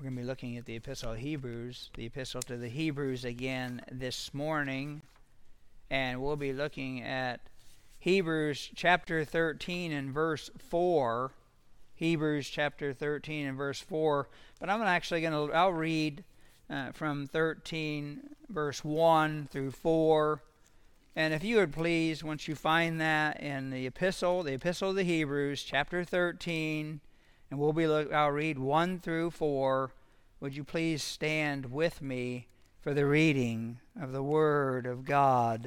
We're going to be looking at the Epistle of Hebrews, the Epistle to the Hebrews again this morning. And we'll be looking at Hebrews chapter 13 and verse 4. Hebrews chapter 13 and verse 4. But I'll read from 13 verse 1 through 4. And if you would please, once you find that in the Epistle of the Hebrews, chapter 13, and I'll read 1 through 4. Would you please stand with me for the reading of the Word of God?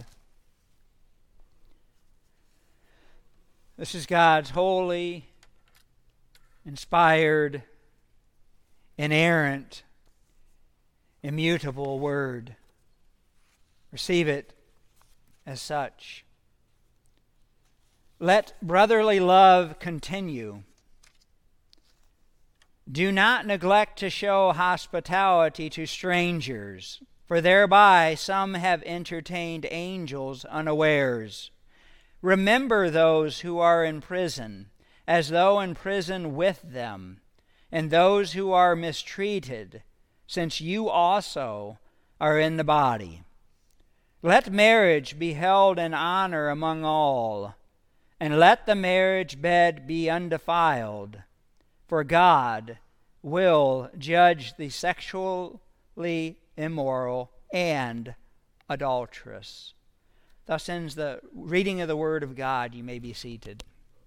This is God's holy, inspired, inerrant, immutable Word. Receive it as such. Let brotherly love continue. Do not neglect to show hospitality to strangers, for thereby some have entertained angels unawares. Remember those who are in prison, as though in prison with them, and those who are mistreated, since you also are in the body. Let marriage be held in honor among all, and let the marriage bed be undefiled, for God will judge the sexually immoral and adulterous. Thus ends the reading of the Word of God. You may be seated.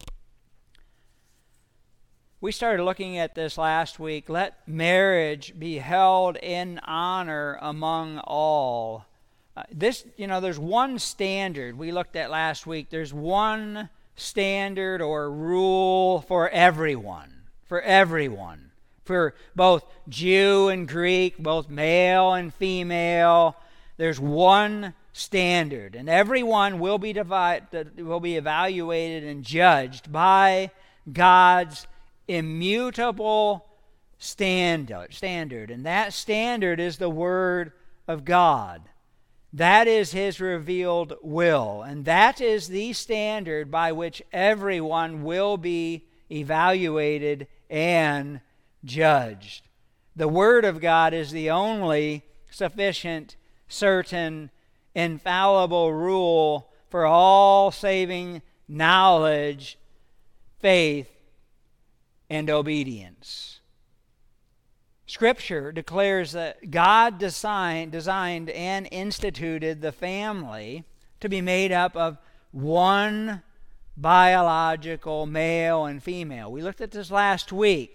We started looking at this last week. Let marriage be held in honor among all. There's one standard we looked at last week. There's one standard or rule for everyone. For both Jew and Greek, both male and female. There's one standard, and everyone will be evaluated and judged by God's immutable standard. And that standard is the Word of God. That is His revealed will. And that is the standard by which everyone will be evaluated and judged. The Word of God is the only sufficient, certain, infallible rule for all saving knowledge, faith, and obedience. Scripture declares that God designed and instituted the family to be made up of one biological male and female. We looked at this last week.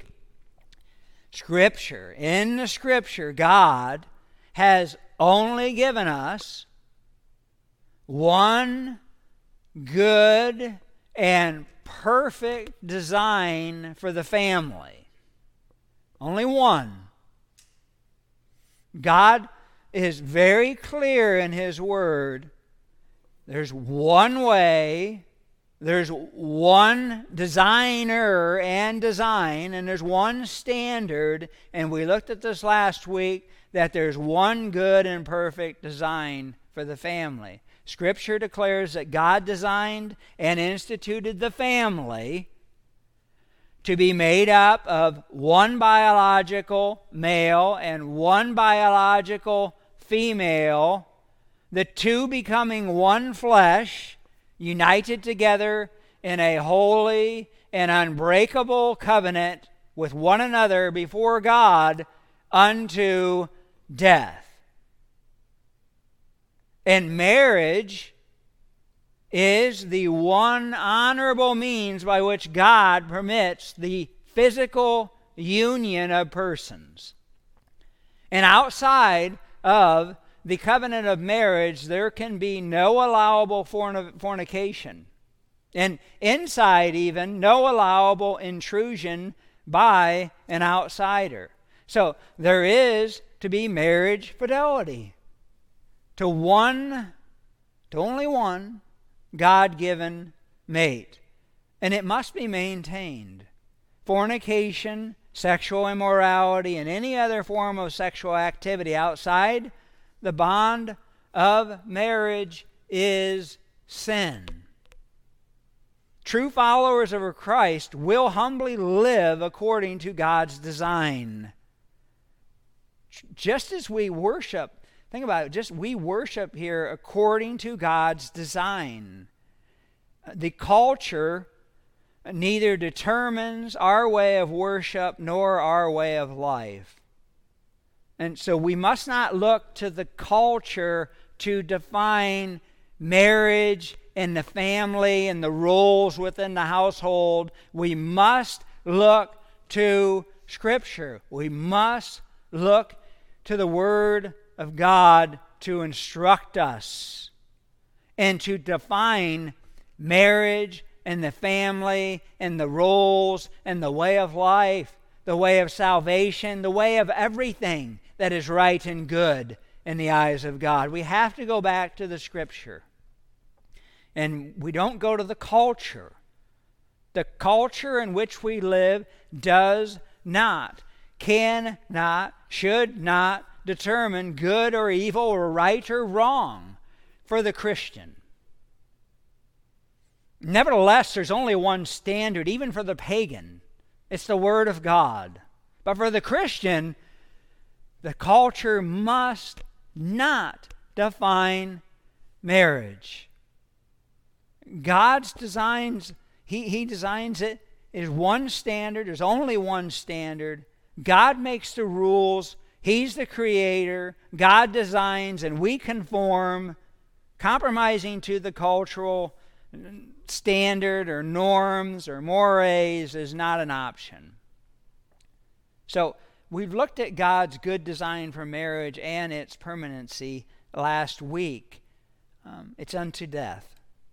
In the Scripture, God has only given us one good and perfect design for the family. Only one. God is very clear in His Word. There's one way, there's one designer and design, and there's one standard, and we looked at this last week, that there's one good and perfect design for the family. Scripture declares that God designed and instituted the family to be made up of one biological male and one biological female, the two becoming one flesh, united together in a holy and unbreakable covenant with one another before God unto death. And marriage is the one honorable means by which God permits the physical union of persons. And outside of the covenant of marriage, there can be no allowable fornication. And inside even, no allowable intrusion by an outsider. So there is to be marriage fidelity to only one God-given mate. And it must be maintained. Fornication, sexual immorality, and any other form of sexual activity outside the bond of marriage is sin. True followers of Christ will humbly live according to God's design. just as we worship, think about it, we worship here according to God's design. The culture neither determines our way of worship nor our way of life. And so we must not look to the culture to define marriage and the family and the roles within the household. We must look to Scripture. We must look to the Word of God to instruct us and to define marriage and the family and the roles and the way of life, the way of salvation, the way of everything that is right and good in the eyes of God. We have to go back to the Scripture. And we don't go to the culture. The culture in which we live does not, cannot, should not determine good or evil or right or wrong for the Christian. Nevertheless, there's only one standard, even for the pagan. It's the Word of God. But for the Christian, the culture must not define marriage. God's designs, He designs it, is one standard. There's only one standard. God makes the rules. He's the creator. God designs, and we conform. Compromising to the cultural standard or norms or mores is not an option. So we've looked at God's good design for marriage and its permanency last week. It's unto death.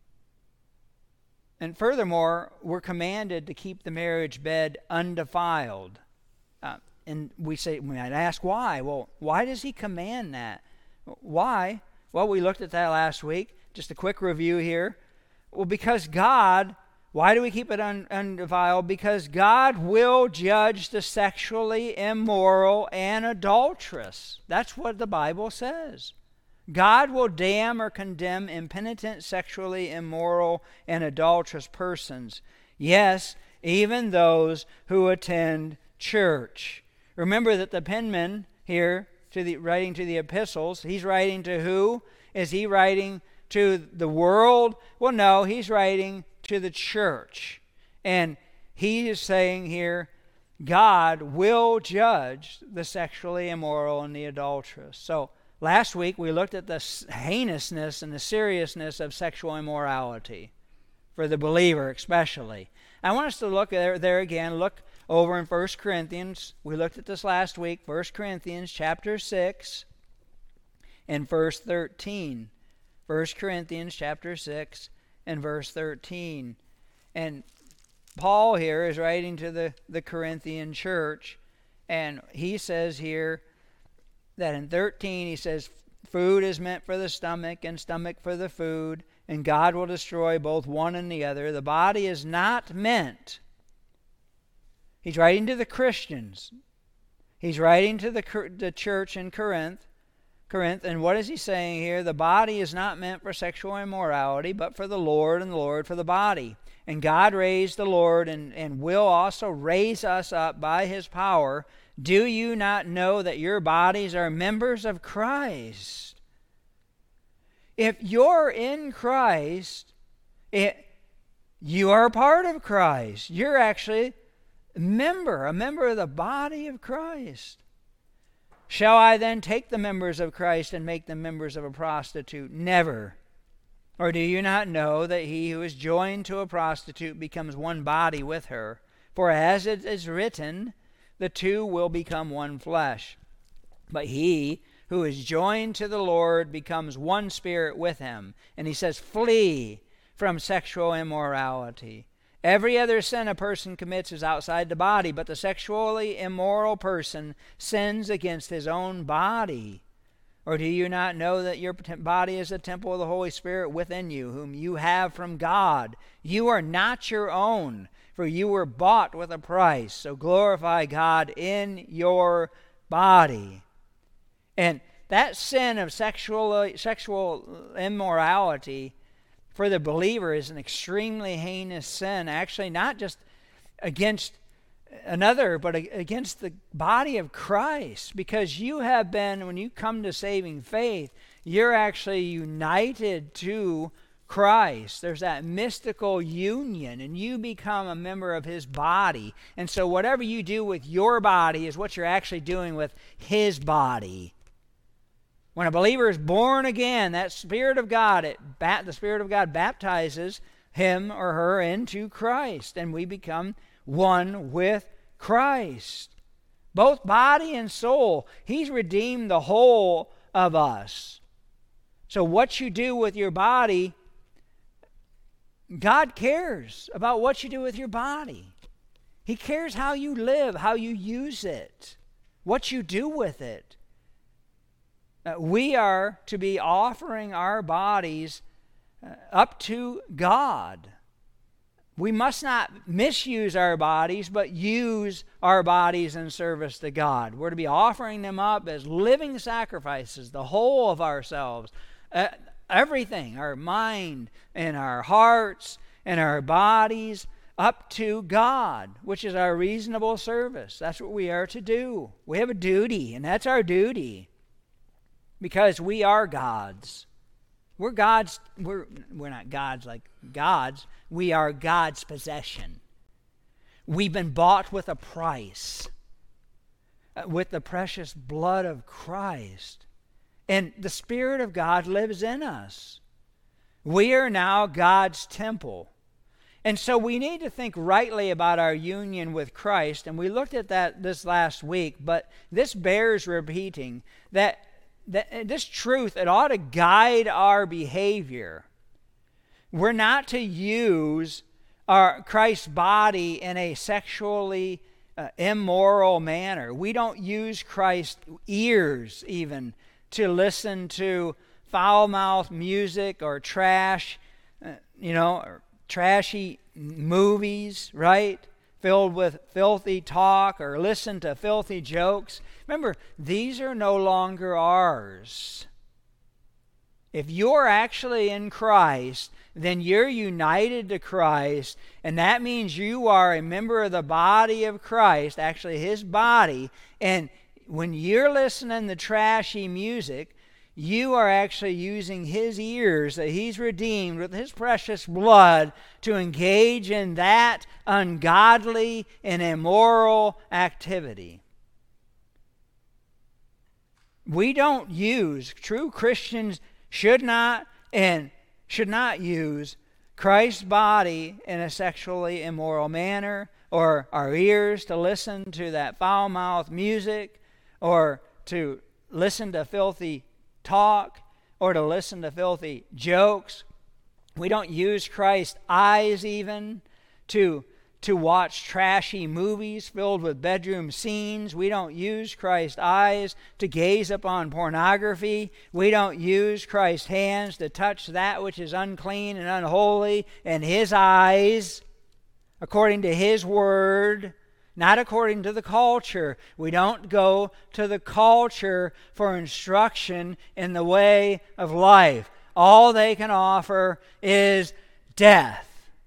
And furthermore, we're commanded to keep the marriage bed undefiled. And we might ask why? Well, why does He command that? Why? Well, we looked at that last week. Just a quick review here. Well, because God, why do we keep it undefiled? Because God will judge the sexually immoral and adulterous. That's what the Bible says. God will damn or condemn impenitent, sexually immoral, and adulterous persons. Yes, even those who attend church. Remember that the penman here, writing to the epistles, he's writing to who? Is he writing to the world? Well, no, he's writing to the church. And he is saying here, God will judge the sexually immoral and the adulterous. So, last week we looked at the heinousness and the seriousness of sexual immorality, for the believer especially. I want us to look there again, look over in 1 Corinthians. We looked at this last week, 1 Corinthians chapter 6 and verse 13. 1 Corinthians chapter 6 and verse 13. And Paul here is writing to the Corinthian church, and he says here that in 13 he says, food is meant for the stomach and stomach for the food, and God will destroy both one and the other. The body is not meant. He's writing to the Christians. He's writing to the church in Corinth, and what is he saying here? The body is not meant for sexual immorality, but for the Lord, and the Lord for the body. And God raised the Lord and will also raise us up by His power. Do you not know that your bodies are members of Christ? If you're in Christ, you are a part of Christ. You're actually a member of the body of Christ. Shall I then take the members of Christ and make them members of a prostitute? Never. Or do you not know that he who is joined to a prostitute becomes one body with her? For as it is written, the two will become one flesh. But he who is joined to the Lord becomes one spirit with him. And he says, flee from sexual immorality. Every other sin a person commits is outside the body, but the sexually immoral person sins against his own body. Or do you not know that your body is a temple of the Holy Spirit within you, whom you have from God? You are not your own, for you were bought with a price. So glorify God in your body. And that sin of sexual immorality for the believer is an extremely heinous sin, actually not just against but against the body of Christ, because you have been, when you come to saving faith, you're actually united to Christ. There's that mystical union, and you become a member of his body. And so whatever you do with your body is what you're actually doing with his body. When a believer is born again, that Spirit of God, the Spirit of God baptizes him or her into Christ, and we become one with Christ. Both body and soul. He's redeemed the whole of us. So what you do with your body, God cares about what you do with your body. He cares how you live, how you use it, what you do with it. We are to be offering our bodies up to God. We must not misuse our bodies, but use our bodies in service to God. We're to be offering them up as living sacrifices, the whole of ourselves, everything, our mind and our hearts and our bodies, up to God, which is our reasonable service. That's what we are to do. We have a duty, and that's our duty, because we are God's. We're God's. We're not God's like gods. We are God's possession. We've been bought with a price, with the precious blood of Christ. And the Spirit of God lives in us. We are now God's temple. And so we need to think rightly about our union with Christ. And we looked at that this last week, but this bears repeating, that this truth, it ought to guide our behavior. We're not to use Christ's body in a sexually immoral manner. We don't use Christ's ears even to listen to foul-mouthed music or trash, or trashy movies, right? Filled with filthy talk, or listen to filthy jokes. Remember, these are no longer ours. If you're actually in Christ, then you're united to Christ, and that means you are a member of the body of Christ, actually his body, and when you're listening to trashy music, you are actually using his ears that he's redeemed with his precious blood to engage in that ungodly and immoral activity. We don't use, true Christians should not use Christ's body in a sexually immoral manner, or our ears to listen to that foul-mouthed music, or to listen to filthy talk, or to listen to filthy jokes. We don't use Christ's eyes even to watch trashy movies filled with bedroom scenes. We don't use Christ's eyes to gaze upon pornography. We don't use Christ's hands to touch that which is unclean and unholy in his eyes, according to his word, not according to the culture. We don't go to the culture for instruction in the way of life. All they can offer is death.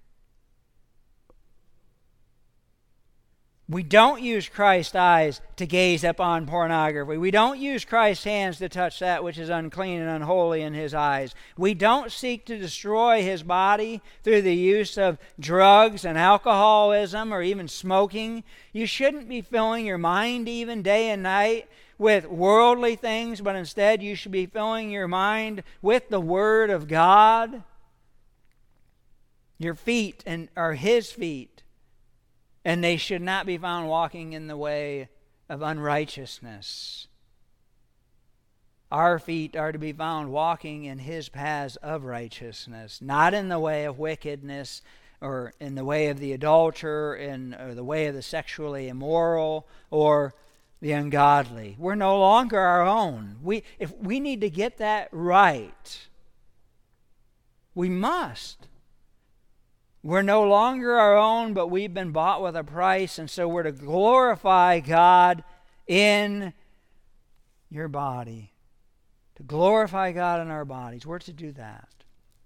We don't use Christ's eyes to gaze upon pornography. We don't use Christ's hands to touch that which is unclean and unholy in his eyes. We don't seek to destroy his body through the use of drugs and alcoholism or even smoking. You shouldn't be filling your mind even day and night with worldly things, but instead you should be filling your mind with the Word of God. Your feet are his feet. And they should not be found walking in the way of unrighteousness. Our feet are to be found walking in his paths of righteousness, not in the way of wickedness, or in the way of the adulterer, or the way of the sexually immoral, or the ungodly. We're no longer our own. We need to get that right. We must. We're no longer our own, but we've been bought with a price, and so we're to glorify God in your body. To glorify God in our bodies. We're to do that.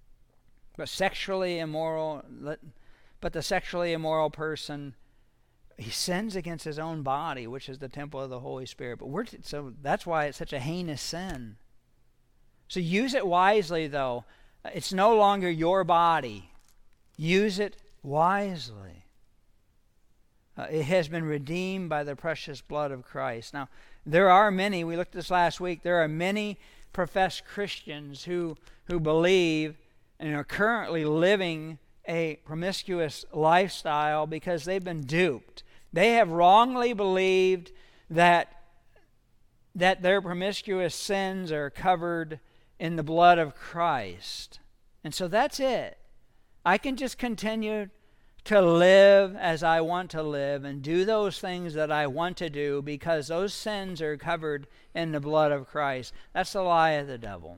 But the sexually immoral person, he sins against his own body, which is the temple of the Holy Spirit. So that's why it's such a heinous sin. So use it wisely, though. It's no longer your body. Use it wisely. It has been redeemed by the precious blood of Christ. Now, there are many, we looked at this last week, there are many professed Christians who believe and are currently living a promiscuous lifestyle because they've been duped. They have wrongly believed that their promiscuous sins are covered in the blood of Christ. And so that's it. I can just continue to live as I want to live and do those things that I want to do because those sins are covered in the blood of Christ. That's the lie of the devil.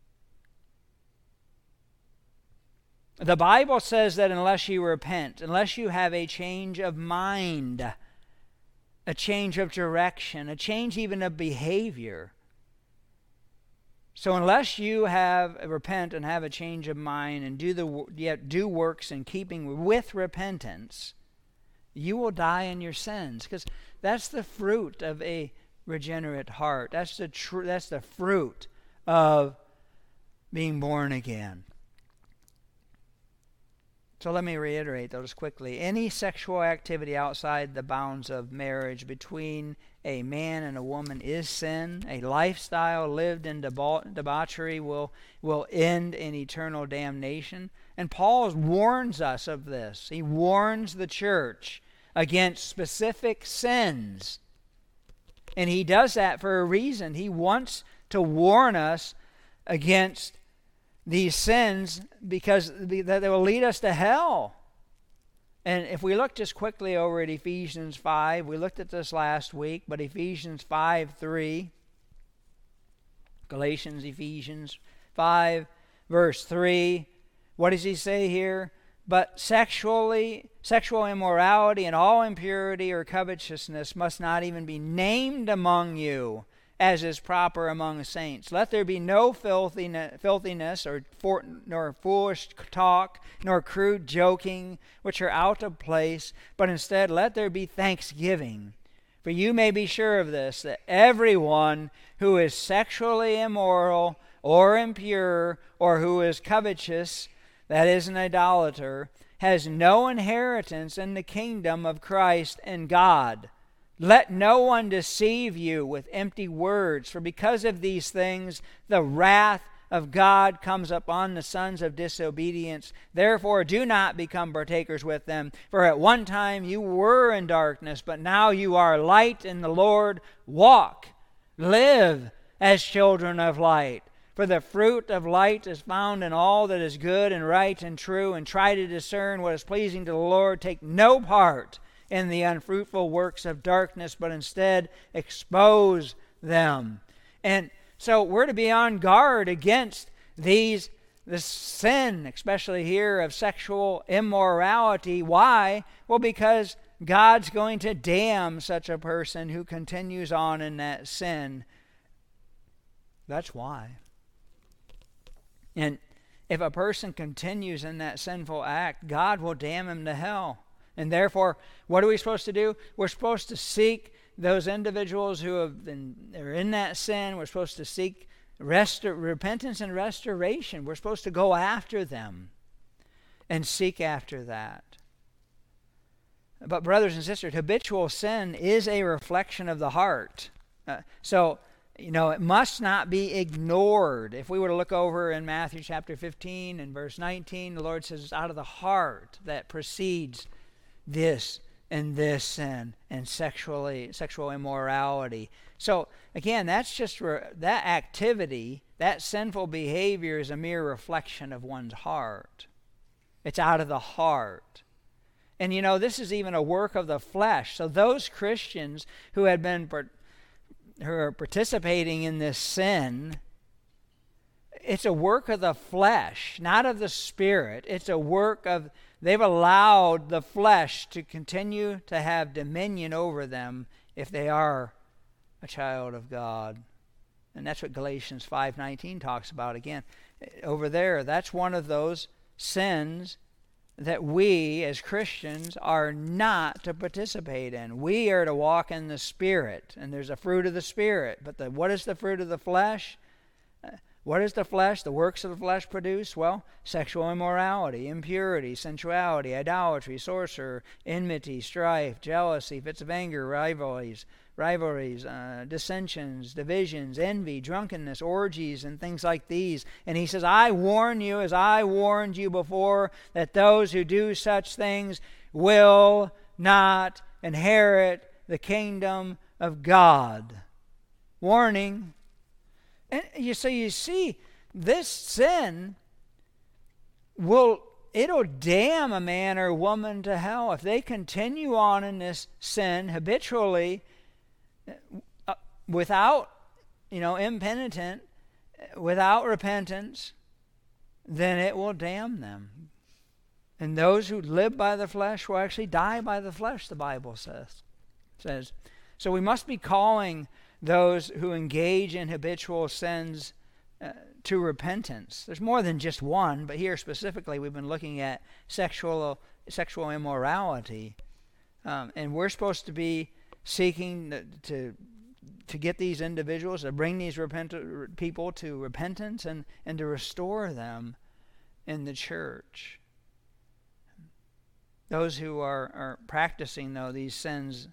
The Bible says that unless you repent, unless you have a change of mind, a change of direction, a change even of behavior. So unless you repent and have a change of mind and do works in keeping with repentance, you will die in your sins, because that's the fruit of a regenerate heart. That's the fruit of being born again. So let me reiterate those quickly. Any sexual activity outside the bounds of marriage between a man and a woman is sin. A lifestyle lived in debauchery will end in eternal damnation. And Paul warns us of this. He warns the church against specific sins. And he does that for a reason. He wants to warn us against these sins because they will lead us to hell. And if we look just quickly over at Ephesians 5, we looked at this last week, but Ephesians 5:3, Ephesians 5, verse 3, what does he say here? But sexual immorality and all impurity or covetousness must not even be named among you, as is proper among saints. Let there be no filthiness nor foolish talk, nor crude joking, which are out of place, but instead let there be thanksgiving. For you may be sure of this, that everyone who is sexually immoral or impure, or who is covetous, that is an idolater, has no inheritance in the kingdom of Christ and God. Let no one deceive you with empty words, for because of these things the wrath of God comes upon the sons of disobedience. Therefore do not become partakers with them. For at one time you were in darkness, but now you are light in the Lord. Walk, live as children of light. For the fruit of light is found in all that is good and right and true, and try to discern what is pleasing to the Lord. Take no part in the unfruitful works of darkness, but instead expose them. And so we're to be on guard against this sin, especially here of sexual immorality. Why? Well, because God's going to damn such a person who continues on in that sin. That's why. And if a person continues in that sinful act, God will damn him to hell. And therefore, what are we supposed to do? We're supposed to seek those individuals who are in that sin. We're supposed to seek repentance and restoration. We're supposed to go after them and seek after that. But brothers and sisters, habitual sin is a reflection of the heart. It must not be ignored. If we were to look over in Matthew chapter 15 and verse 19, the Lord says it's out of the heart that proceeds this and this sin and sexual immorality. So again, that's just that activity, that sinful behavior is a mere reflection of one's heart. It's out of the heart. And this is even a work of the flesh. So those Christians who are participating in this sin, it's a work of the flesh, not of the Spirit. It's a work of, they've allowed the flesh to continue to have dominion over them if they are a child of God. And that's what Galatians 5:19 talks about again. Over there, that's one of those sins that we as Christians are not to participate in. We are to walk in the Spirit, and there's a fruit of the Spirit. But what is the fruit of the flesh? What is the flesh? The works of the flesh produce? Well, sexual immorality, impurity, sensuality, idolatry, sorcery, enmity, strife, jealousy, fits of anger, rivalries, dissensions, divisions, envy, drunkenness, orgies, and things like these. And he says, I warn you, as I warned you before, that those who do such things will not inherit the kingdom of God. Warning. And you see, this sin it'll damn a man or woman to hell if they continue on in this sin habitually, without, impenitent, without repentance. Then it will damn them. And those who live by the flesh will actually die by the flesh, the Bible says. So we must be calling those who engage in habitual sins to repentance. There's more than just one, but here specifically we've been looking at sexual immorality. And we're supposed to be seeking to get these individuals, to bring these people to repentance and to restore them in the church. Those who are practicing, though, these sins,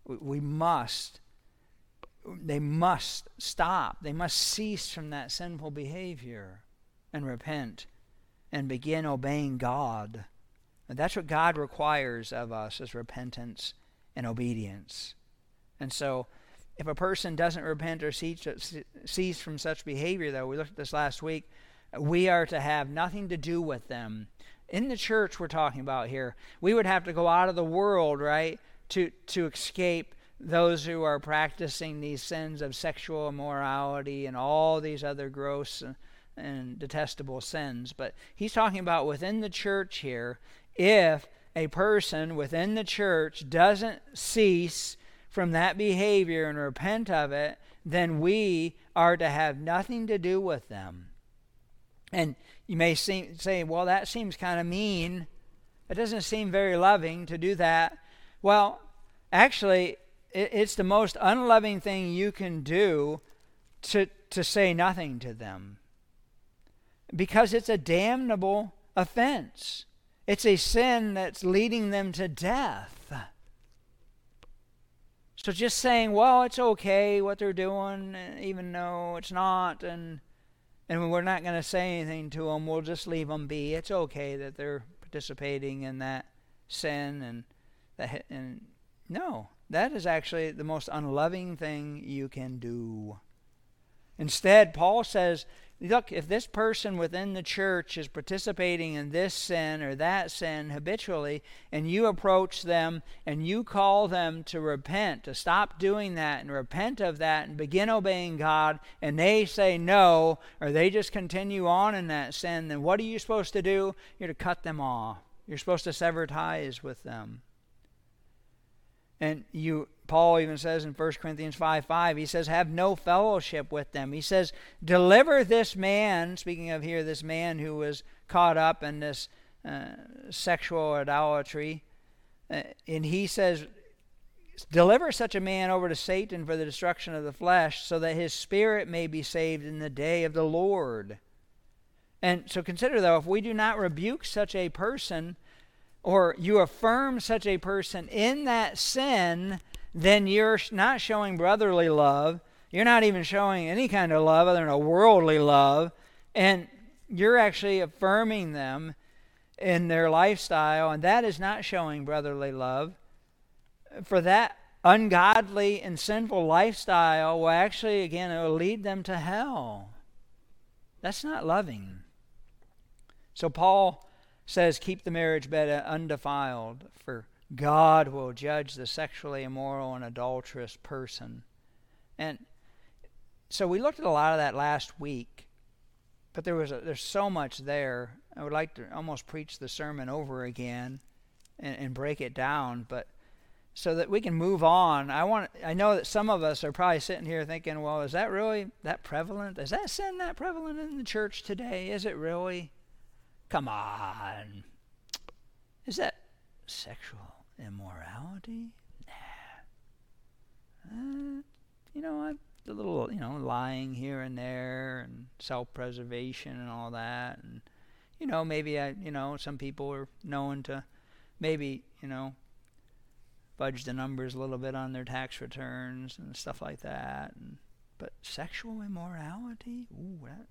they must stop. They must cease from that sinful behavior and repent and begin obeying God. And that's what God requires of us, is repentance and obedience. And so if a person doesn't repent or cease from such behavior, though, we looked at this last week, we are to have nothing to do with them. In the church we're talking about here, we would have to go out of the world, right, to escape those who are practicing these sins of sexual immorality and all these other gross and detestable sins. But he's talking about within the church here. If a person within the church doesn't cease from that behavior and repent of it, then we are to have nothing to do with them. And you may say, well, that seems kind of mean. It doesn't seem very loving to do that. Well, actually, it's the most unloving thing you can do to say nothing to them, because it's a damnable offense. It's a sin that's leading them to death. So just saying, well, it's okay what they're doing, even though it's not, and we're not going to say anything to them, we'll just leave them be. It's okay that they're participating in that sin, and no. That is actually the most unloving thing you can do. Instead, Paul says, look, if this person within the church is participating in this sin or that sin habitually, and you approach them and you call them to repent, to stop doing that and repent of that and begin obeying God, and they say no, or they just continue on in that sin, then what are you supposed to do? You're to cut them off. You're supposed to sever ties with them. And Paul even says in 1 Corinthians 5:5, he says, have no fellowship with them. He says, deliver this man, speaking of here, this man who was caught up in this sexual idolatry. And he says, deliver such a man over to Satan for the destruction of the flesh, so that his spirit may be saved in the day of the Lord. And so consider, though, if we do not rebuke such a person, or you affirm such a person in that sin, then you're not showing brotherly love. You're not even showing any kind of love other than a worldly love. And you're actually affirming them in their lifestyle, and that is not showing brotherly love. For that ungodly and sinful lifestyle will actually, again, it will lead them to hell. That's not loving. So Paul says, keep the marriage bed undefiled, for God will judge the sexually immoral and adulterous person. And so we looked at a lot of that last week, but there's so much there. I would like to almost preach the sermon over again and break it down, but so that we can move on. I know that some of us are probably sitting here thinking, well, is that really that prevalent? Is that sin that prevalent in the church today? Is it really? Come on. Is that sexual immorality? Nah. A little, lying here and there and self-preservation and all that. And, maybe some people are known to maybe, fudge the numbers a little bit on their tax returns and stuff like that. But sexual immorality? Ooh, that.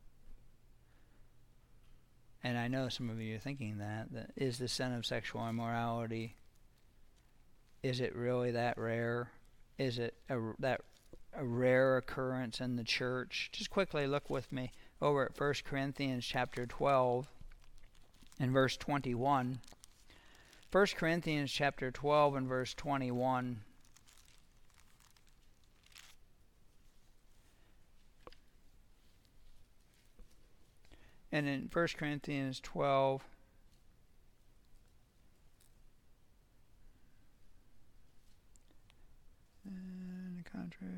And I know some of you are thinking that is the sin of sexual immorality, is it really that rare? Is it a rare occurrence in the church? Just quickly look with me over at 1 Corinthians chapter 12 and verse 21. 1 Corinthians chapter 12 and verse 21. And in 1 Corinthians 12, and the contrary,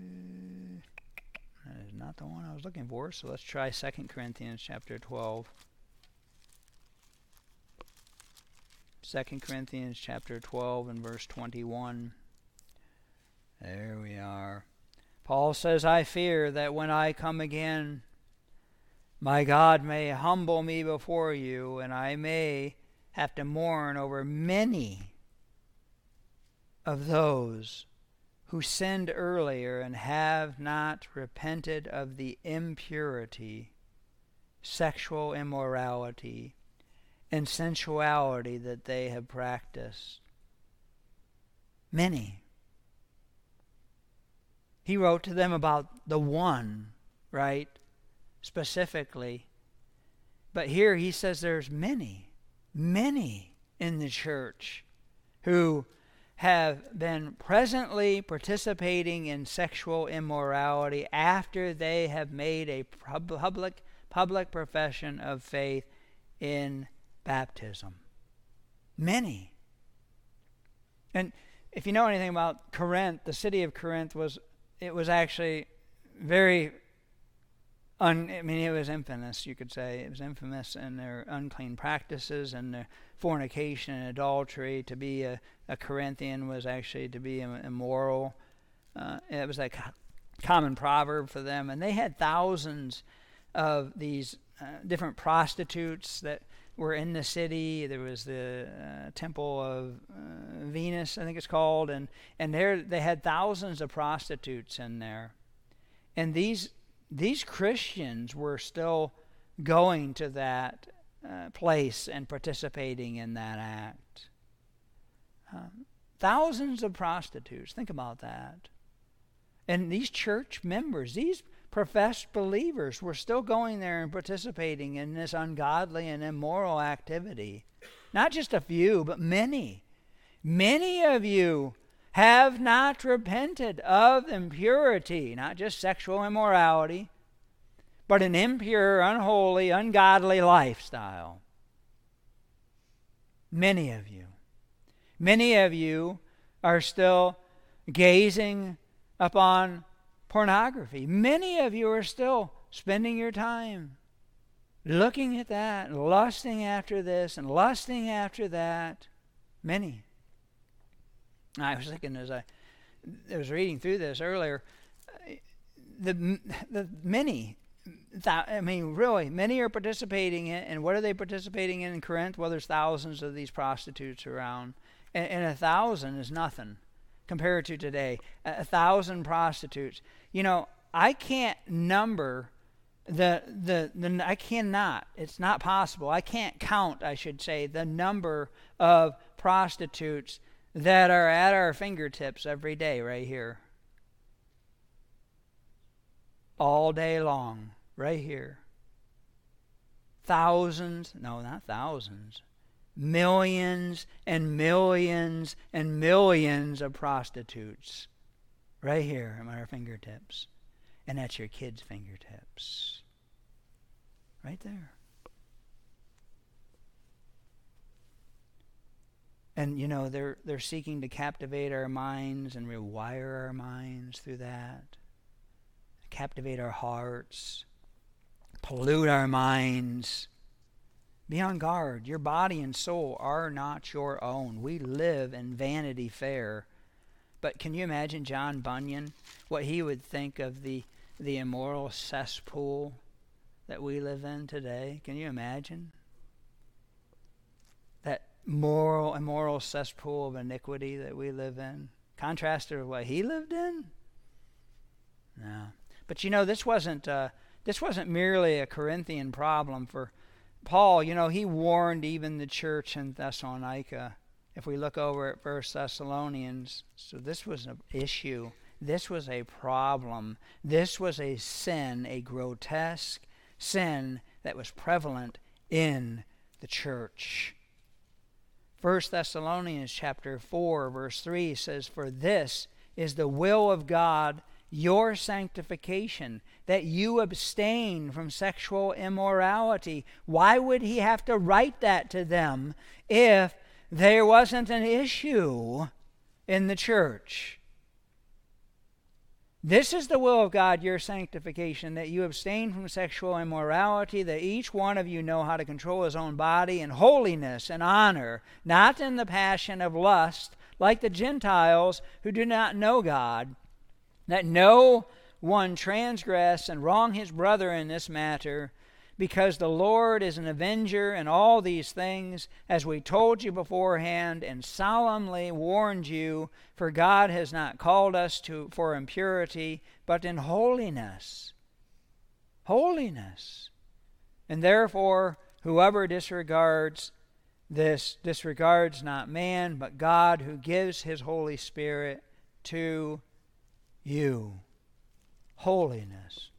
that is not the one I was looking for, so let's try 2 Corinthians chapter 12. 2 Corinthians chapter 12 and verse 21. There we are. Paul says, I fear that when I come again, my God may humble me before you, and I may have to mourn over many of those who sinned earlier and have not repented of the impurity, sexual immorality, and sensuality that they have practiced. Many. He wrote to them about the one, right? Specifically. But here he says there's many in the church who have been presently participating in sexual immorality after they have made a public profession of faith in baptism. Many. And if you know anything about Corinth, the city of Corinth was actually very it was infamous, you could say. It was infamous in their unclean practices and their fornication and adultery. To be a Corinthian was actually to be immoral. It was a common proverb for them. And they had thousands of these different prostitutes that were in the city. There was the Temple of Venus, I think it's called. And there they had thousands of prostitutes in there. And these Christians were still going to that place and participating in that act. Thousands of prostitutes. Think about that. And these church members, these professed believers, were still going there and participating in this ungodly and immoral activity. Not just a few, but many. Many of you have not repented of impurity, not just sexual immorality, but an impure, unholy, ungodly lifestyle. Many of you. Many of you are still gazing upon pornography. Many of you are still spending your time looking at that, and lusting after this and lusting after that. Many. I was thinking as I was reading through this earlier, the many, really, many are participating in, and what are they participating in Corinth? Well, there's thousands of these prostitutes around, and 1,000 is nothing compared to today. 1,000 prostitutes. I can't number I cannot. It's not possible. I can't count, I should say, the number of prostitutes that are at our fingertips every day right here. All day long, right here. Thousands, no, not thousands, millions and millions and millions of prostitutes right here at our fingertips. And at your kids' fingertips. Right there. And they're seeking to captivate our minds and rewire our minds through that. Captivate our hearts. Pollute our minds. Be on guard. Your body and soul are not your own. We live in Vanity Fair. But can you imagine John Bunyan, what he would think of the immoral cesspool that we live in today? Can you imagine? That immoral cesspool of iniquity that we live in, contrasted with what he lived in? No. But this wasn't merely a Corinthian problem for Paul. He warned even the church in Thessalonica. If we look over at 1 Thessalonians, so this was an issue. This was a problem. This was a sin, a grotesque sin that was prevalent in the church. 1 Thessalonians chapter 4, verse 3 says, "For this is the will of God, your sanctification, that you abstain from sexual immorality." Why would he have to write that to them if there wasn't an issue in the church? This is the will of God, your sanctification, that you abstain from sexual immorality, that each one of you know how to control his own body in holiness and honor, not in the passion of lust, like the Gentiles who do not know God, that no one transgress and wrong his brother in this matter, because the Lord is an avenger in all these things, as we told you beforehand and solemnly warned you, for God has not called us for impurity, but in holiness. Holiness. And therefore, whoever disregards this disregards not man, but God, who gives his Holy Spirit to you. Holiness.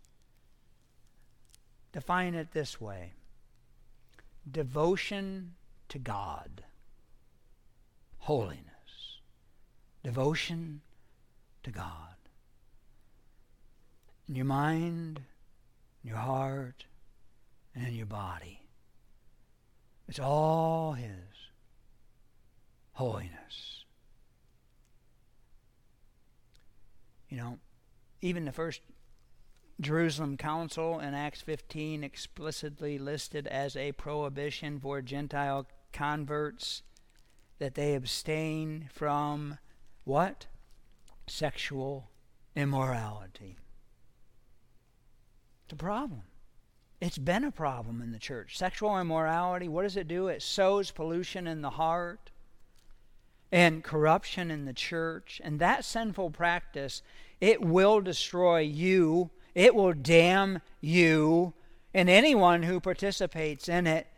Define it this way: devotion to God. Holiness. Devotion to God. In your mind, in your heart, and in your body. It's all His. Holiness. Even the first Jerusalem Council in Acts 15 explicitly listed as a prohibition for Gentile converts that they abstain from what? Sexual immorality. It's a problem. It's been a problem in the church. Sexual immorality, what does it do? It sows pollution in the heart and corruption in the church. And that sinful practice, it will destroy you. It will damn you and anyone who participates in it.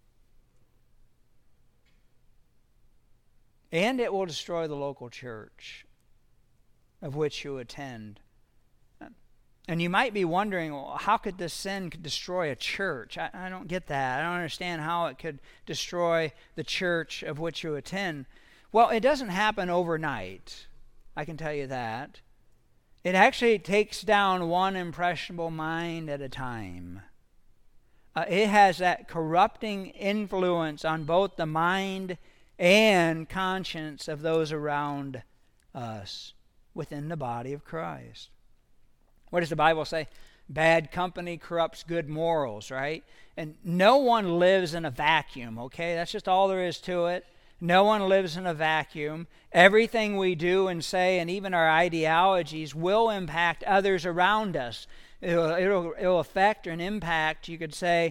And it will destroy the local church of which you attend. And you might be wondering, well, how could this sin destroy a church? I don't get that. I don't understand how it could destroy the church of which you attend. Well, it doesn't happen overnight. I can tell you that. It actually takes down one impressionable mind at a time. It has that corrupting influence on both the mind and conscience of those around us within the body of Christ. What does the Bible say? Bad company corrupts good morals, right? And no one lives in a vacuum, okay? That's just all there is to it. No one lives in a vacuum. Everything we do and say, and even our ideologies, will impact others around us. It'll affect and impact, you could say,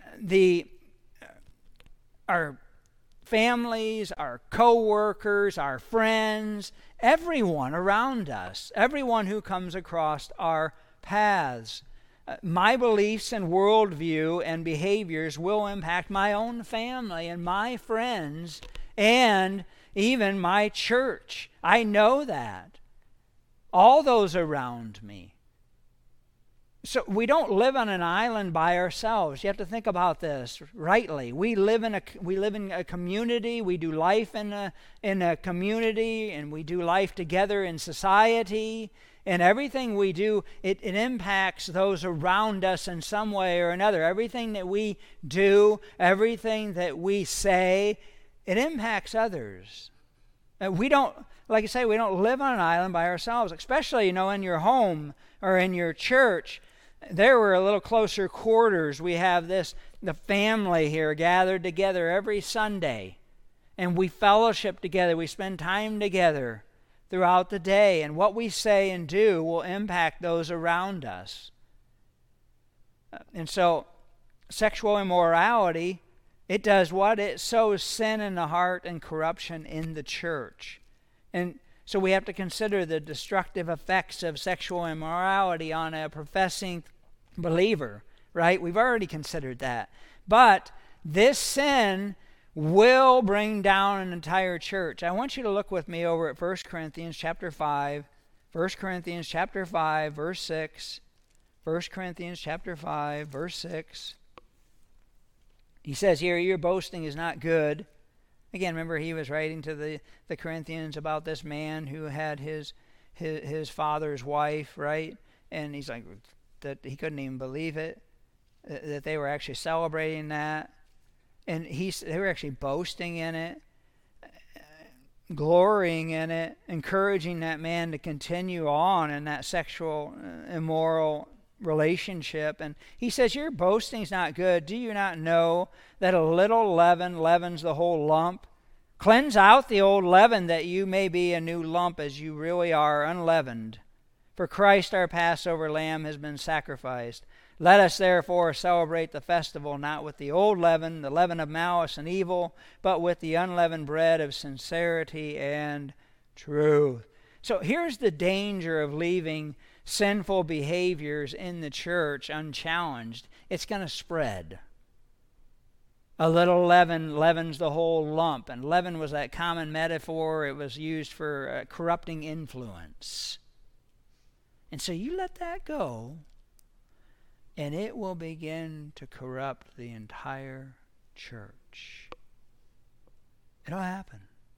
our families, our co-workers, our friends, everyone around us, everyone who comes across our paths. My beliefs and worldview and behaviors will impact my own family and my friends and even my church. I know that. All those around me. So we don't live on an island by ourselves. You have to think about this rightly. We live in a community. We do life in a community, and we do life together in society. And everything we do, it impacts those around us in some way or another. Everything that we do, everything that we say, it impacts others. We don't, like I say, we don't live on an island by ourselves, especially, in your home or in your church. there were a little closer quarters. We have the family here gathered together every Sunday, and we fellowship together. We spend time together throughout the day, and what we say and do will impact those around us. And so sexual immorality, it does what? It sows sin in the heart and corruption in the church. And so we have to consider the destructive effects of sexual immorality on a professing believer, right? We've already considered that. But this sin will bring down an entire church. I want you to look with me over at 1 Corinthians chapter 5. 1 Corinthians chapter 5, verse 6. 1 Corinthians chapter 5, verse 6. He says here, your boasting is not good. Again, remember he was writing to the Corinthians about this man who had his father's wife, right? And he's like, that he couldn't even believe it, that they were actually celebrating that. And they were actually boasting in it, glorying in it, encouraging that man to continue on in that sexual, immoral relationship. And he says, your boasting is not good. Do you not know that a little leaven leavens the whole lump? Cleanse out the old leaven, that you may be a new lump, as you really are, unleavened. For Christ our Passover lamb has been sacrificed. Let us therefore celebrate the festival not with the old leaven, the leaven of malice and evil, but with the unleavened bread of sincerity and truth. So here's the danger of leaving sinful behaviors in the church unchallenged. It's going to spread. A little leaven leavens the whole lump. And leaven was that common metaphor. It was used for corrupting influence. And so you let that go, and it will begin to corrupt the entire church. It'll happen.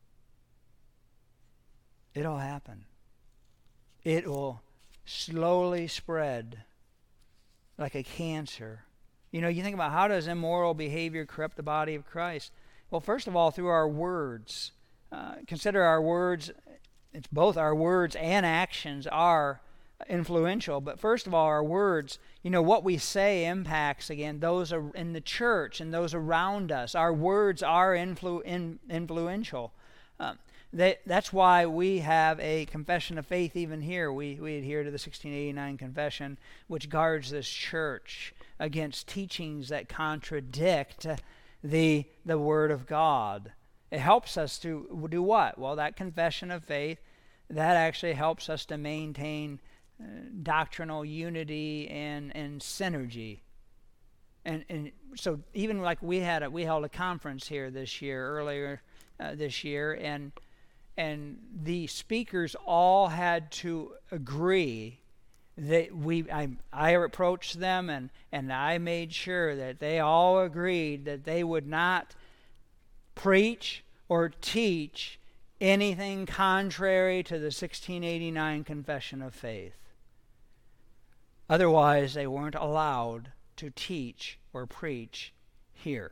It'll happen. It will slowly spread like a cancer. You know, you think about, how does immoral behavior corrupt the body of Christ? Well, first of all, through our words. Consider our words. It's both our words and actions are influential. But first of all, our words, you know, what we say impacts, again, those are in the church and those around us. Our words are influential. That's why we have a confession of faith even here. We adhere to the 1689 confession, which guards this church against teachings that contradict the Word of God. It helps us to do what? Well, that confession of faith, that actually helps us to maintain doctrinal unity and synergy. And so even like we held a conference here earlier this year, and the speakers all had to agree that I approached them and I made sure that they all agreed that they would not preach or teach anything contrary to the 1689 Confession of Faith. Otherwise, they weren't allowed to teach or preach here.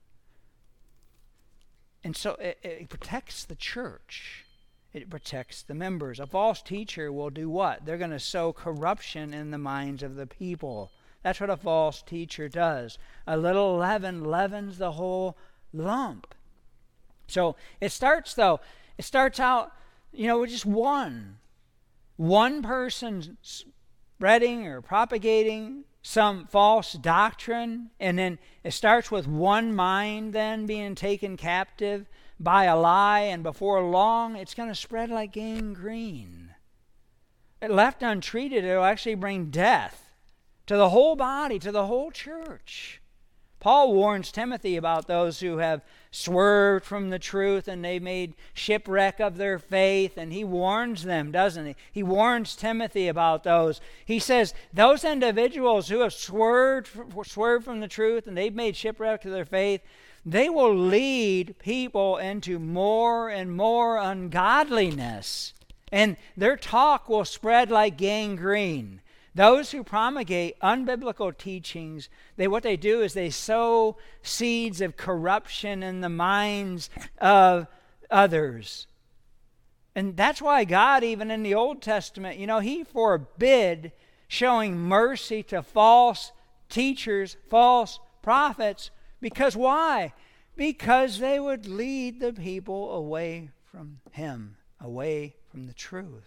And so it protects the church. It protects the members. A false teacher will do what? They're going to sow corruption in the minds of the people. That's what a false teacher does. A little leaven leavens the whole lump. So it starts out, with just one person spreading or propagating some false doctrine, and then it starts with one mind then being taken captive by a lie, and before long it's going to spread like gangrene. Left untreated, it'll actually bring death to the whole body, to the whole church. Paul warns Timothy about those who have swerved from the truth and they made shipwreck of their faith, and he warns them, doesn't he? He warns Timothy about those. He says, those individuals who have swerved from the truth and they've made shipwreck of their faith, they will lead people into more and more ungodliness, and their talk will spread like gangrene. Those who promulgate unbiblical teachings, what they do is they sow seeds of corruption in the minds of others. And that's why God, even in the Old Testament, he forbid showing mercy to false teachers, false prophets. Because why? Because they would lead the people away from him, away from the truth.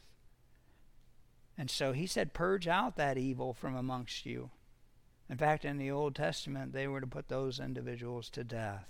And so he said, purge out that evil from amongst you. In fact, in the Old Testament, they were to put those individuals to death.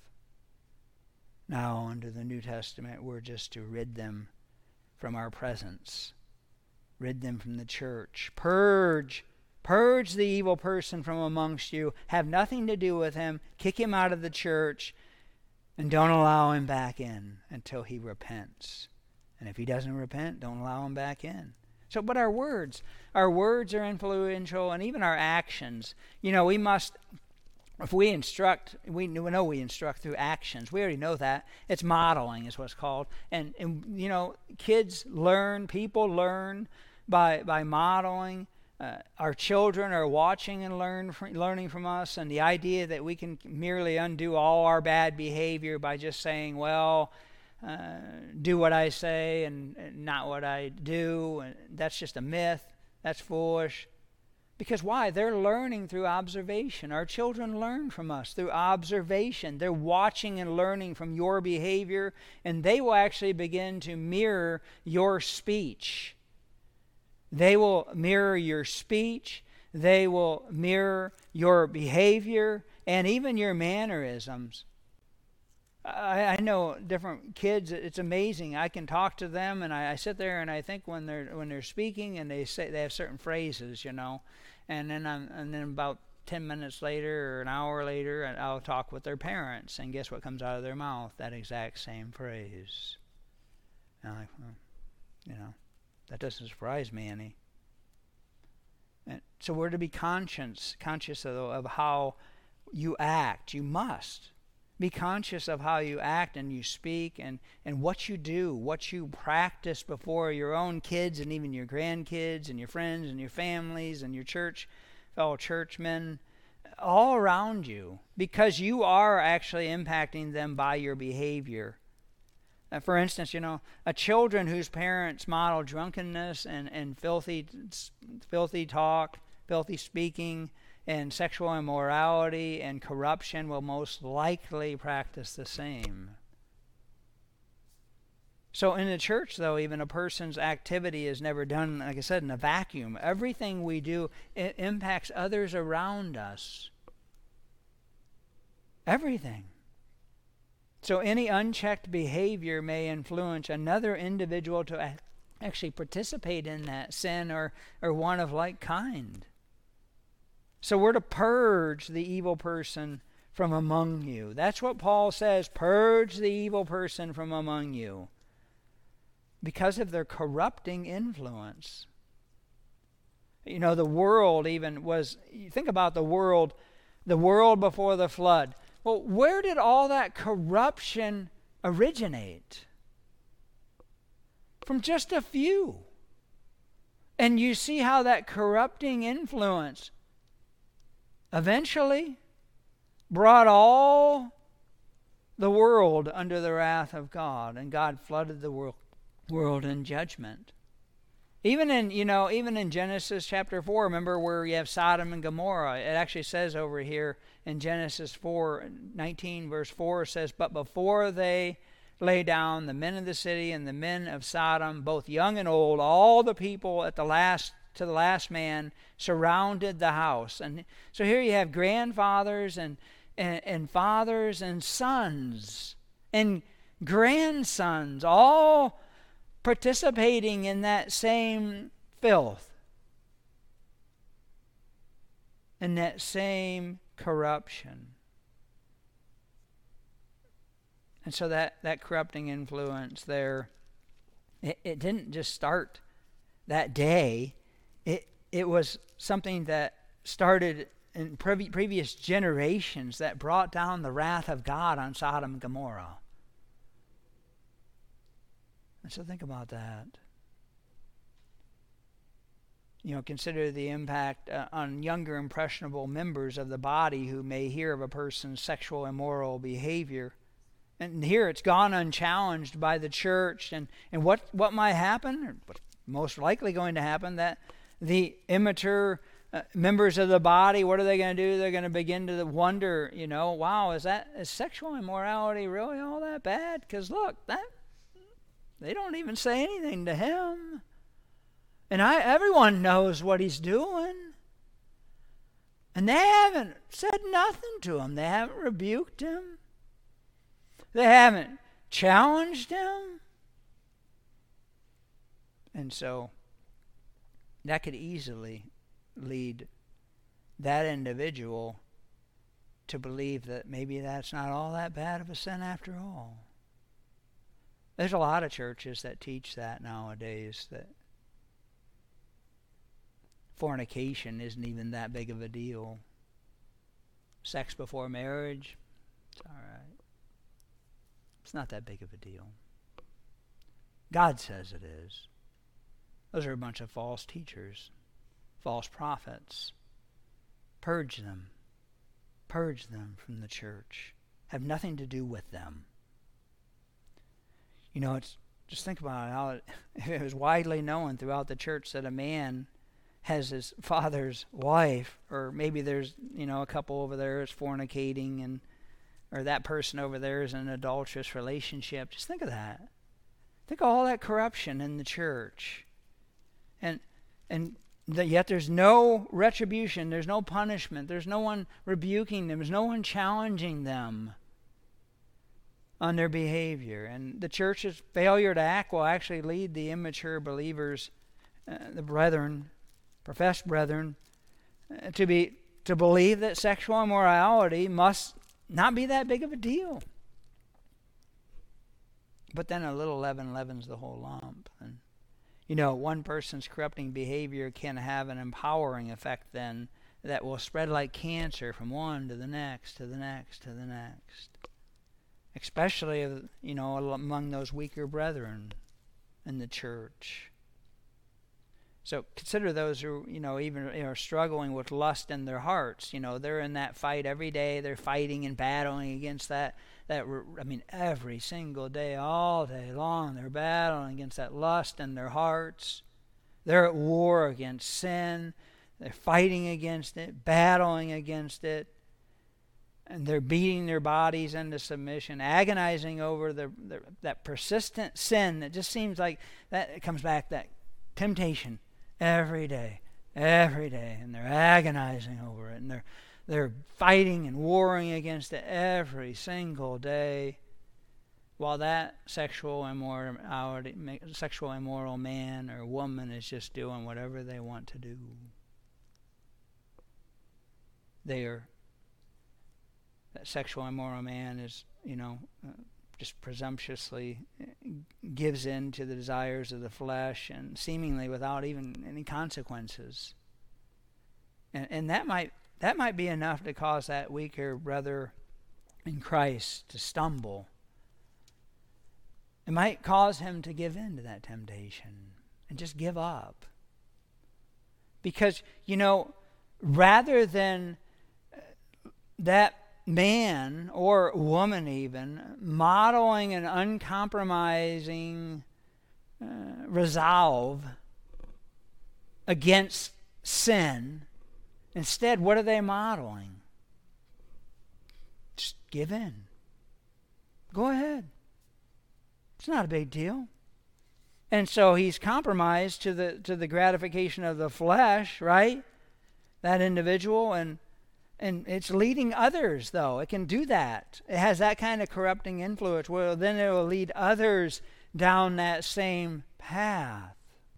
Now, under the New Testament, we're just to rid them from our presence. Rid them from the church. Purge the evil person from amongst you. Have nothing to do with him. Kick him out of the church. And don't allow him back in until he repents. And if he doesn't repent, don't allow him back in. So, but our words are influential, and even our actions. We must, if we instruct, we know we instruct through actions. We already know that. It's modeling is what's called. And kids learn, people learn by modeling. Our children are watching and learning from us, and the idea that we can merely undo all our bad behavior by just saying, well, do what I say and not what I do, and that's just a myth. That's foolish. Because why? They're learning through observation. Our children learn from us through observation. They're watching and learning from your behavior, and they will actually begin to mirror your speech. They will mirror your speech. They will mirror your behavior and even your mannerisms. I know different kids. It's amazing. I can talk to them, and I sit there and I think when they're speaking, and they have certain phrases, and then about 10 minutes later or an hour later, I'll talk with their parents, and guess what comes out of their mouth? That exact same phrase. And I'm like, well, that doesn't surprise me any. And so we're to be conscious of how you act. You must be conscious of how you act and you speak and what you do, what you practice before your own kids and even your grandkids and your friends and your families and your fellow churchmen, all around you, because you are actually impacting them by your behavior. For instance, children whose parents model drunkenness and filthy talk, filthy speaking, and sexual immorality and corruption will most likely practice the same. So in the church, though, even a person's activity is never done, like I said, in a vacuum. Everything we do impacts others around us. Everything. So any unchecked behavior may influence another individual to actually participate in that sin or one of like kind. So we're to purge the evil person from among you. That's what Paul says, purge the evil person from among you. Because of their corrupting influence. The world even was, you think about the world before the flood. Well, where did all that corruption originate? From just a few. And you see how that corrupting influence eventually brought all the world under the wrath of God, and God flooded the world in judgment. Even in Genesis chapter 4, remember where you have Sodom and Gomorrah. It actually says over here in Genesis 4:19, verse 4 says, "But before they lay down, the men of the city and the men of Sodom, both young and old, all the people to the last man, surrounded the house." And so here you have grandfathers and fathers and sons and grandsons all participating in that same filth, in that same corruption. And so that corrupting influence there, it didn't just start that day. It was something that started in previous generations that brought down the wrath of God on Sodom and Gomorrah. And so think about that. Consider the impact on younger impressionable members of the body who may hear of a person's sexual immoral behavior. And here it's gone unchallenged by the church. And what might happen, or what's most likely going to happen, that the immature members of the body, what are they going to do? They're going to begin to wonder, wow, is sexual immorality really all that bad? Because look, they don't even say anything to him. And everyone knows what he's doing. And they haven't said nothing to him. They haven't rebuked him. They haven't challenged him. And so that could easily lead that individual to believe that maybe that's not all that bad of a sin after all. There's a lot of churches that teach that nowadays, that fornication isn't even that big of a deal. Sex before marriage, it's all right. It's not that big of a deal. God says it is. Those are a bunch of false teachers, false prophets. Purge them. Purge them from the church. Have nothing to do with them. Just think about how it was widely known throughout the church that a man has his father's wife, or maybe there's, a couple over there is fornicating, or that person over there is in an adulterous relationship. Just think of that. Think of all that corruption in the church. And yet there's no retribution, there's no punishment, there's no one rebuking them, there's no one challenging them on their behavior. And the church's failure to act will actually lead the immature believers, the brethren, professed brethren, to believe that sexual immorality must not be that big of a deal. But then a little leaven leavens the whole lump. And one person's corrupting behavior can have an empowering effect then that will spread like cancer from one to the next, to the next, to the next. Especially, among those weaker brethren in the church. So consider those who, even are struggling with lust in their hearts. They're in that fight every day. They're fighting and battling against that every single day, all day long, they're battling against that lust in their hearts. They're at war against sin. They're fighting against it, battling against it. And they're beating their bodies into submission, agonizing over that persistent sin that just seems like that it comes back, that temptation every day, and they're agonizing over it, and they're fighting and warring against it every single day, while that sexual immoral man or woman is just doing whatever they want to do. That sexual immoral man is, just presumptuously gives in to the desires of the flesh, and seemingly without even any consequences. And that might be enough to cause that weaker brother in Christ to stumble. It might cause him to give in to that temptation and just give up. Because, rather than that man or woman even modeling an uncompromising resolve against sin, instead, what are they modeling? Just give in. Go ahead. It's not a big deal. And so he's compromised to the gratification of the flesh, right? That individual, and it's leading others, though. It can do that. It has that kind of corrupting influence. Well, then it will lead others down that same path.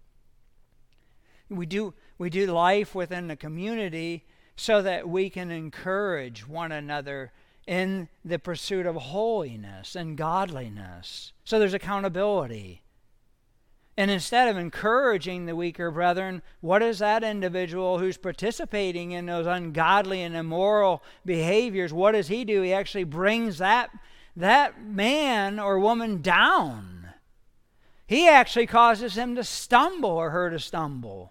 We do life within the community so that we can encourage one another in the pursuit of holiness and godliness. So there's accountability. And instead of encouraging the weaker brethren, what is that individual who's participating in those ungodly and immoral behaviors, what does he do? He actually brings that man or woman down. He actually causes him to stumble or her to stumble.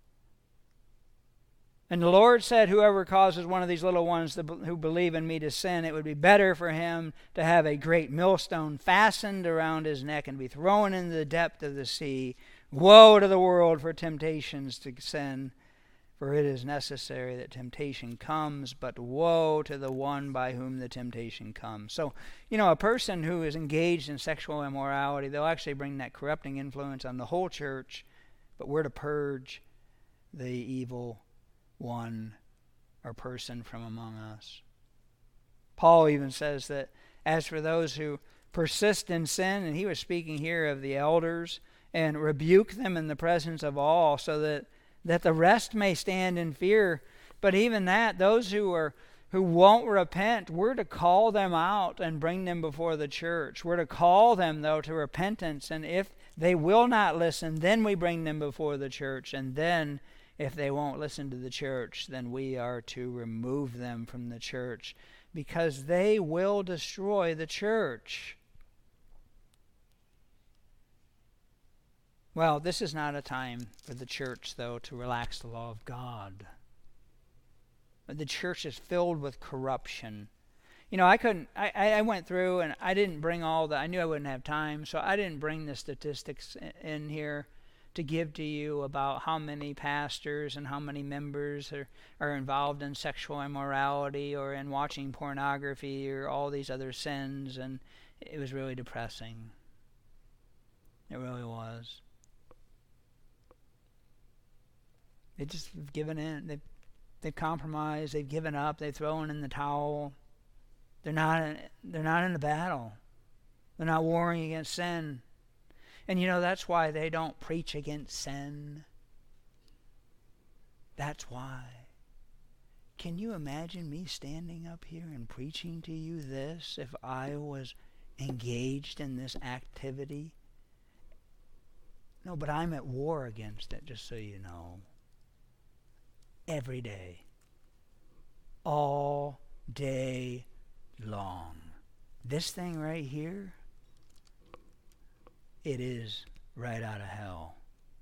And the Lord said, whoever causes one of these little ones who believe in me to sin, it would be better for him to have a great millstone fastened around his neck and be thrown into the depth of the sea, Woe to the world for temptations to sin, for it is necessary that temptation comes, but woe to the one by whom the temptation comes. So, a person who is engaged in sexual immorality, they'll actually bring that corrupting influence on the whole church, but we're to purge the evil one or person from among us. Paul even says that as for those who persist in sin, and he was speaking here of the elders, and rebuke them in the presence of all, so that the rest may stand in fear. But even that, those who won't repent, we're to call them out and bring them before the church. We're to call them, though, to repentance, and if they will not listen, then we bring them before the church, and then if they won't listen to the church, then we are to remove them from the church, because they will destroy the church. Well, this is not a time for the church, though, to relax the law of God. The church is filled with corruption. I went through and I didn't bring I knew I wouldn't have time, so I didn't bring the statistics in here to give to you about how many pastors and how many members are involved in sexual immorality or in watching pornography or all these other sins, and it was really depressing. It really was. They just have given in. They've compromised. They've given up. They've thrown in the towel. They're not in the battle. They're not warring against sin. And that's why they don't preach against sin. That's why. Can you imagine me standing up here and preaching to you this if I was engaged in this activity? No, but I'm at war against it, just so you know. Every day. All day long. This thing right here, it is right out of hell.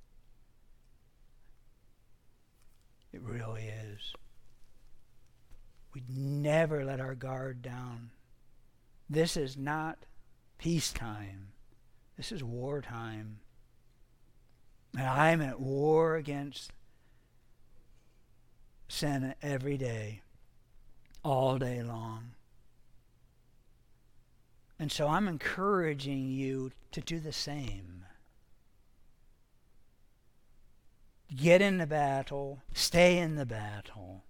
It really is. We never let our guard down. This is not peacetime. This is wartime. And I'm at war against sin every day, all day long. And so I'm encouraging you to do the same. Get in the battle. Stay in the battle.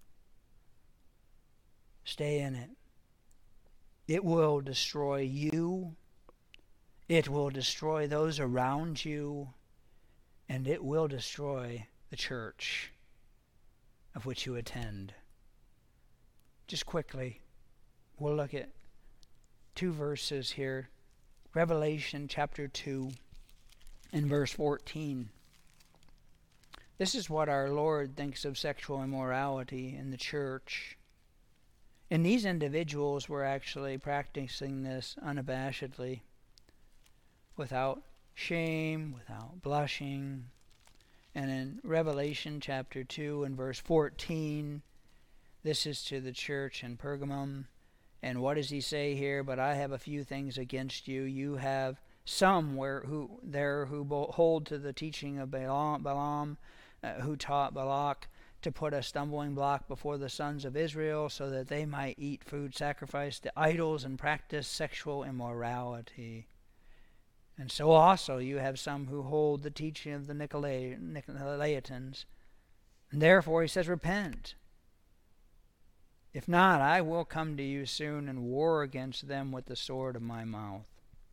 Stay in it. It will destroy you. It will destroy those around you. And it will destroy the church of which you attend. Just quickly, we'll look at 2 verses here. Revelation chapter 2 and verse 14. This is what our Lord thinks of sexual immorality in the church. And these individuals were actually practicing this unabashedly, without shame, without blushing. And in Revelation chapter 2 and verse 14, this is to the church in Pergamum. And what does he say here? But I have a few things against you. You have some who hold to the teaching of Balaam, who taught Balak to put a stumbling block before the sons of Israel so that they might eat food sacrificed to idols and practice sexual immorality. And so also you have some who hold the teaching of the Nicolaitans. And therefore, he says, repent. If not, I will come to you soon and war against them with the sword of my mouth.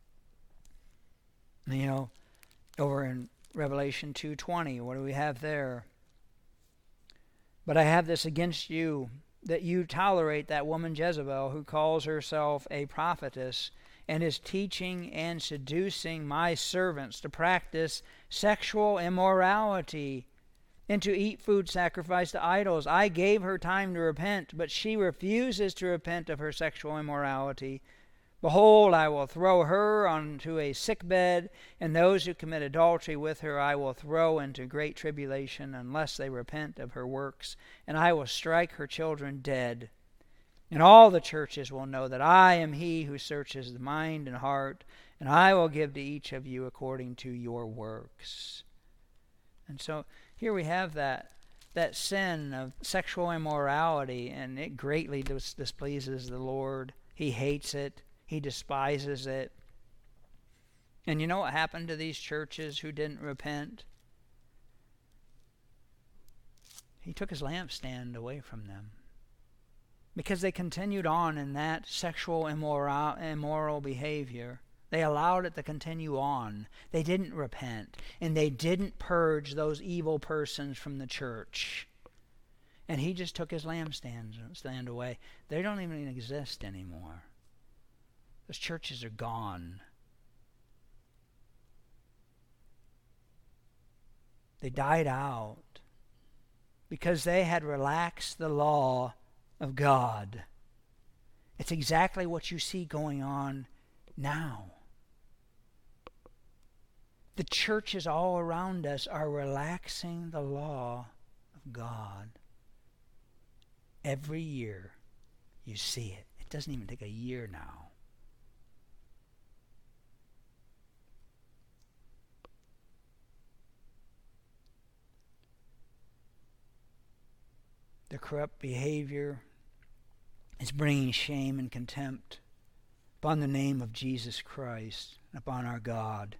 Over in Revelation 2:20, what do we have there? But I have this against you, that you tolerate that woman Jezebel, who calls herself a prophetess, and is teaching and seducing my servants to practice sexual immorality and to eat food sacrificed to idols. I gave her time to repent, but she refuses to repent of her sexual immorality. Behold, I will throw her onto a sickbed, and those who commit adultery with her I will throw into great tribulation, unless they repent of her works, and I will strike her children dead. And all the churches will know that I am he who searches the mind and heart, and I will give to each of you according to your works. And so here we have that sin of sexual immorality, and it greatly displeases the Lord. He hates it. He despises it. And you know what happened to these churches who didn't repent? He took his lampstand away from them. Because they continued on in that sexual immoral behavior. They allowed it to continue on. They didn't repent. And they didn't purge those evil persons from the church. And he just took his lampstand away. They don't even exist anymore. Those churches are gone. They died out because they had relaxed the law of God. It's exactly what you see going on now. The churches all around us are relaxing the law of God. Every year you see it. It doesn't even take a year now. The corrupt behavior is bringing shame and contempt upon the name of Jesus Christ, upon our God,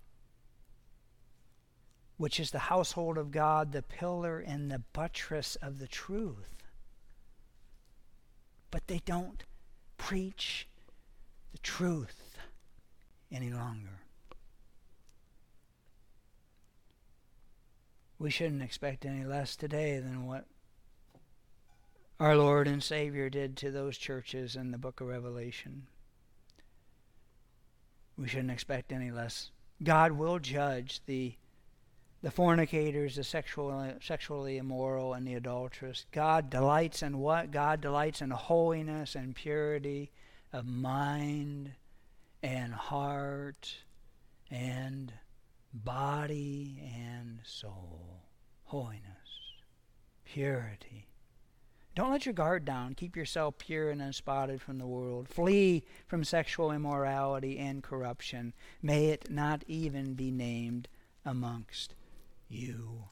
which is the household of God, the pillar and the buttress of the truth. But they don't preach the truth any longer. We shouldn't expect any less today than what our Lord and Savior did to those churches in the book of Revelation. We shouldn't expect any less. God will judge the fornicators, the sexually immoral, and the adulterous. God delights in what? God delights in holiness and purity of mind and heart and body and soul. Holiness, purity. Don't let your guard down. Keep yourself pure and unspotted from the world. Flee from sexual immorality and corruption. May it not even be named amongst you.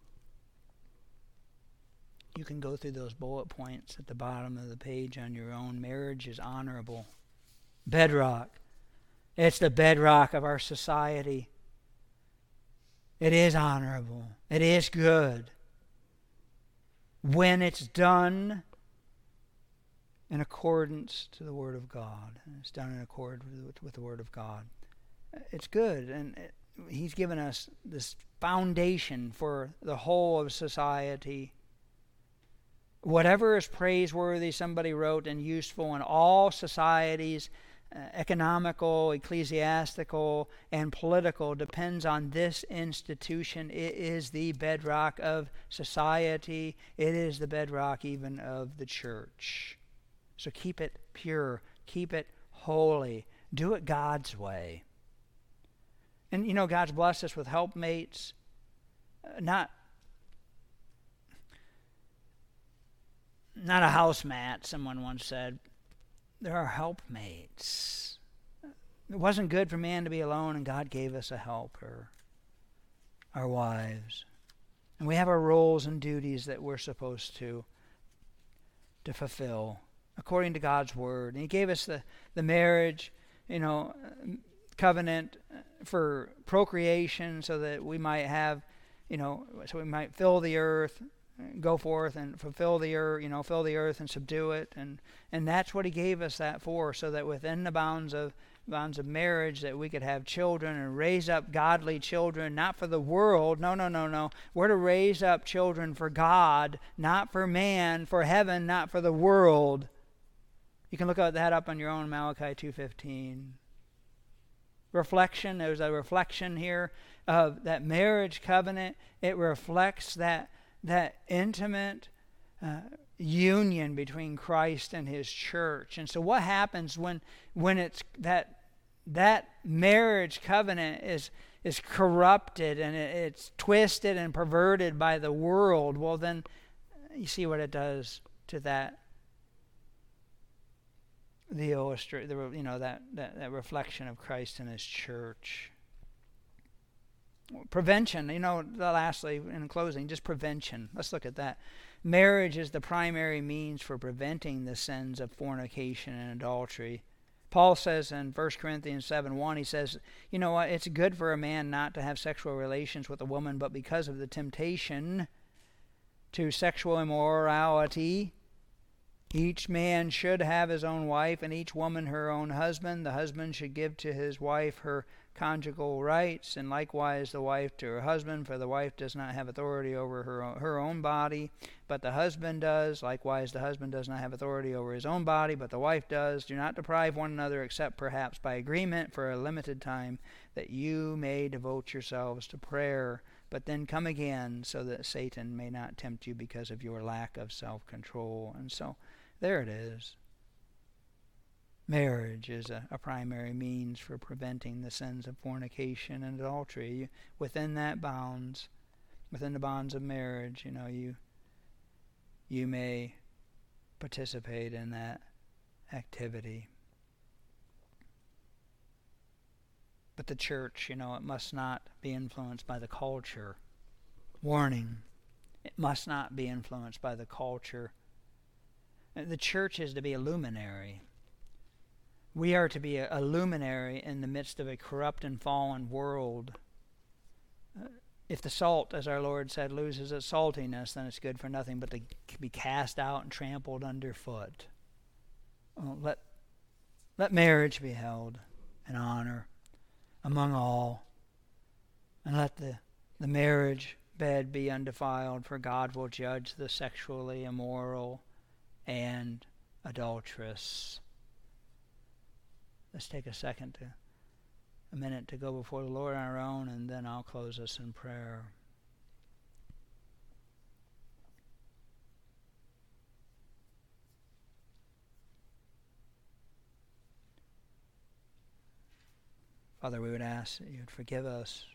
You can go through those bullet points at the bottom of the page on your own. Marriage is honorable. Bedrock. It's the bedrock of our society. It is honorable. It is good. When it's done in accordance to the Word of God. It's done in accord with the Word of God. It's good, and He's given us this foundation for the whole of society. Whatever is praiseworthy, somebody wrote, and useful in all societies, economical, ecclesiastical, and political, depends on this institution. It is the bedrock of society. It is the bedrock even of the church. So keep it pure. Keep it holy. Do it God's way. And you know, God's blessed us with helpmates. Not a house mat, someone once said. There are helpmates. It wasn't good for man to be alone, and God gave us a helper, our wives. And we have our roles and duties that we're supposed to fulfill according to God's Word. And He gave us the marriage, covenant for procreation so that we might have, so we might fill the earth, go forth and fulfill the earth, fill the earth and subdue it, and that's what He gave us that for, so that within the bounds of marriage that we could have children and raise up godly children, not for the world. No. We're to raise up children for God, not for man, for heaven, not for the world. You can look at that up on your own, Malachi 2:15. Reflection, there's a reflection here of that marriage covenant. It reflects that intimate union between Christ and His church. And so what happens when it's that marriage covenant is corrupted and it's twisted and perverted by the world? Well, then you see what it does to that that reflection of Christ and His church. Prevention, lastly, in closing, just prevention. Let's look at that. Marriage is the primary means for preventing the sins of fornication and adultery. Paul says in 1 Corinthians 7:1, he says, you know what, it's good for a man not to have sexual relations with a woman, but because of the temptation to sexual immorality, each man should have his own wife, and each woman her own husband. The husband should give to his wife her conjugal rights, and likewise the wife to her husband, for the wife does not have authority over her own body, but the husband does. Likewise the husband does not have authority over his own body, but the wife does. Do not deprive one another, except perhaps by agreement for a limited time, that you may devote yourselves to prayer, but then come again, so that Satan may not tempt you because of your lack of self-control. And so there it is. Marriage is a primary means for preventing the sins of fornication and adultery. Within the bonds of marriage, you may participate in that activity. But the church, it must not be influenced by the culture. Warning, it must not be influenced by the culture. The church is to be a luminary. We are to be a luminary in the midst of a corrupt and fallen world. If the salt, as our Lord said, loses its saltiness, then it's good for nothing but to be cast out and trampled underfoot. Let marriage be held in honor among all, and let the marriage bed be undefiled, for God will judge the sexually immoral and adulterous. Let's take a minute to go before the Lord on our own, and then I'll close us in prayer. Father, we would ask that you would forgive us.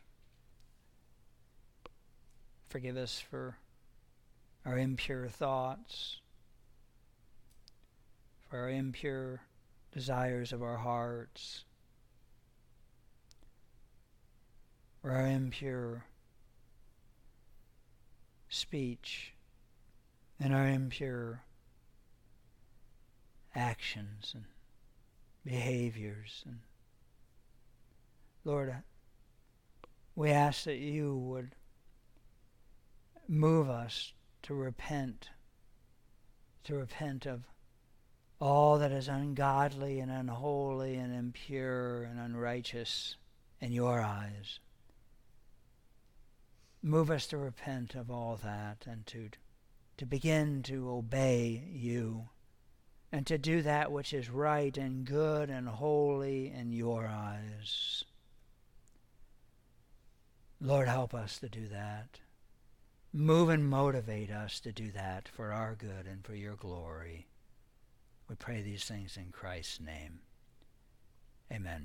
Forgive us for our impure thoughts, for our impure desires of our hearts, for our impure speech and our impure actions and behaviors. And Lord, we ask that you would move us to repent of all that is ungodly and unholy and impure and unrighteous in your eyes. Move us to repent of all that and to begin to obey you and to do that which is right and good and holy in your eyes. Lord, help us to do that. Move and motivate us to do that for our good and for your glory. We pray these things in Christ's name. Amen.